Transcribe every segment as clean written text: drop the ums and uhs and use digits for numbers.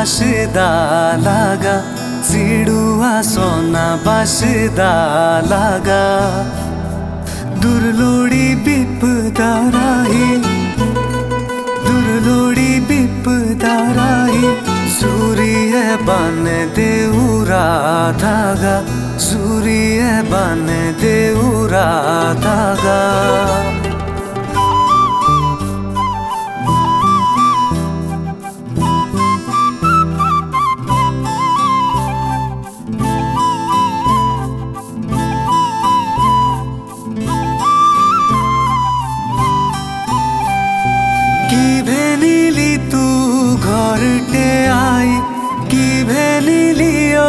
बासदा लागा चिड़ुआ सोना बासदा लागा दुर्लोड़ी विपदा राही दुर्लोड़ी विपदा राही सूर्य बन देउरा धागा सूर्य बन देउरा धागा घरटे आई कि भेनिलियो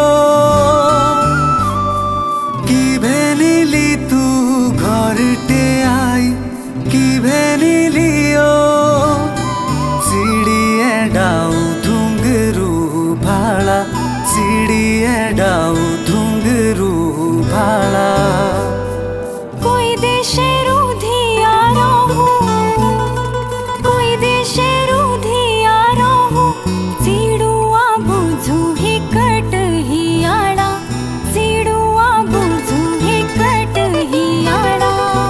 कि भेनिली तू घरटे आई कि भेनिलियो चिड़िए डाउ घुंघरू भाला चिड़िए डाउ घुंघरू भाला कोई देशे रूधिया रहू कोई देशे रूधिया रहू चिड़ुआ बुझू ही कट ही आड़ा चिड़ुआ बुझू ही कट ही आड़ा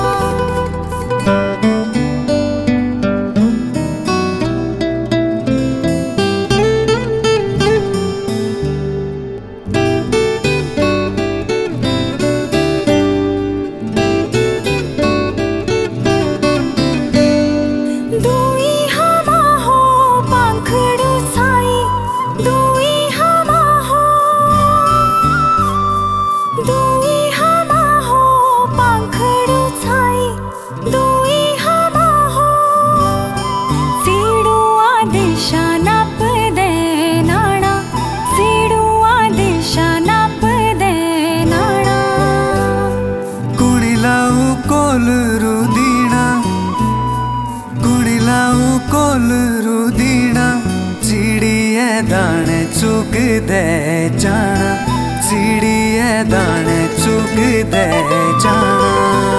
रुदीना चिड़िए दाने चुग दे जाना चिड़िए दाने चुग दे जाना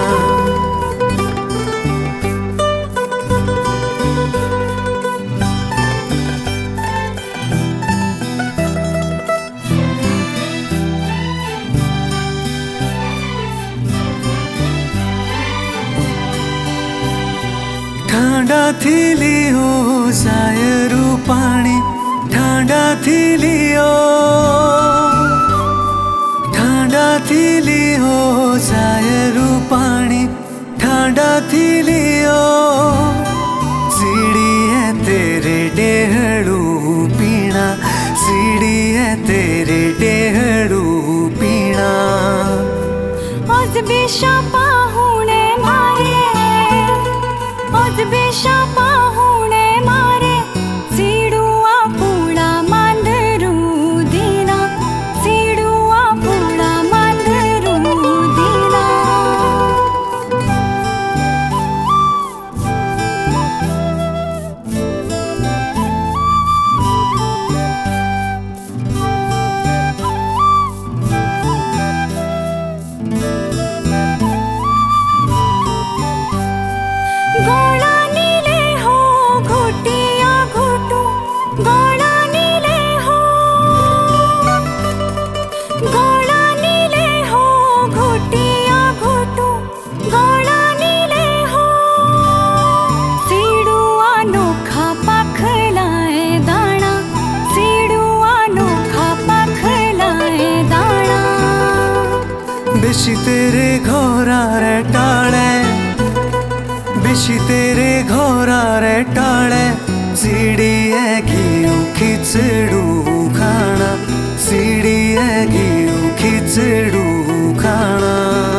ठांडा थीली हो सायरू पानी ठांडा थीली हो ठांडा थीली हो सायरू पानी ठांडा थीली हो चिड़िए तेरे डेहड़ू पीना चिड़िए तेरे डेहड़ू पीना आज बेशापा हुणे मारे आज बेशापा हुणे मारे चिड़ुआ पूड़ा मांदरू दीना चिड़ुआ पूड़ा मांदरू दीना गोला नीले हो घुटिया घुटू गोला नीले हो गोला नीले हो घुटिया घुटू गोला नीले हो चिड़ुआ नोखा पखलाए दाना चिड़ुआ नोखा पखलाए दाना बेशी तेरे घोरारे टाळे बेशी तेरे घोरारे टाळे चिड़िए घिउ खिचड़ू खाना चिड़िए घिउ खिचड़ू खाना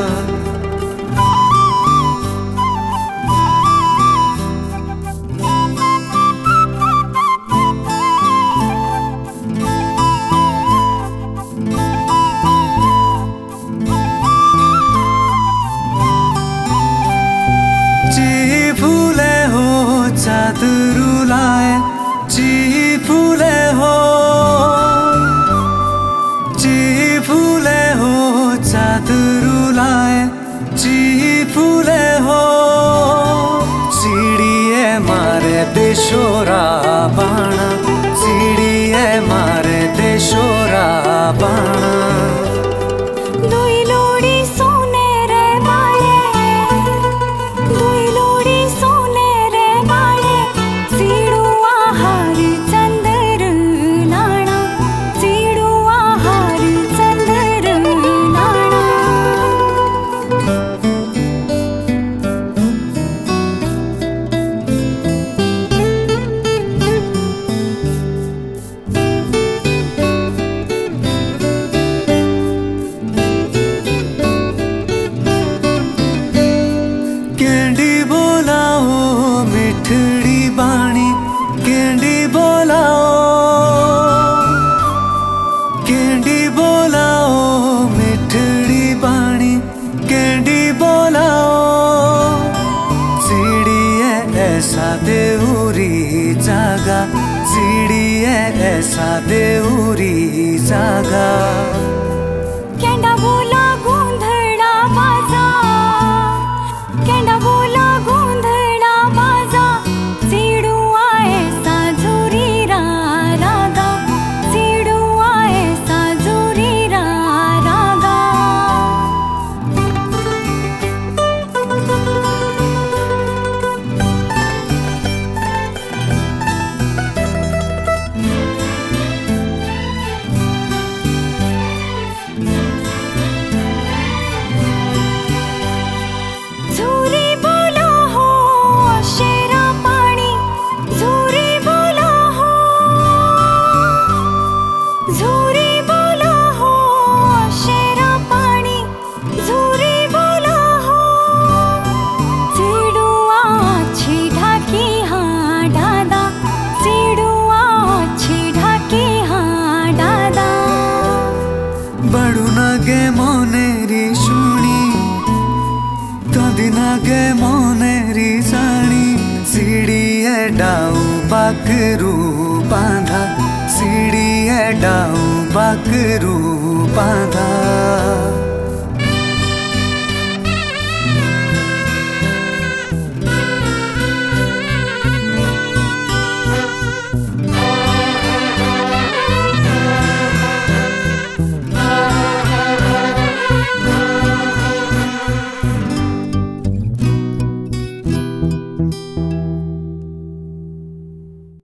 फूले हो चादरू लाए ची फूले हो चादरू लाए ची फूले हो चिड़िए मारे देशोरा बाणा चिड़िए मारे सादे उरी जागा केंडा बोला गोंधळा माझा केंडा बोला गोंधळा माझा सीडू आहे साजुरी रागा सीडू आहे साजुरी रागा झुरी बोला हो शेरा पाणी झुरी बोला हो झुरी बोला हो शेरा पाणी झुरी बोला हो सीडुआ छिढ़ा की हाँ दादा सीडुआ छिढ़ा की हाँ दादा बड़ू नगे मोनेरी शुणी तदिनागे मोनेरी साणी सीढ़ी डाऊ बाकरू बांधा सीढ़ी डाऊ बाकरू बांधा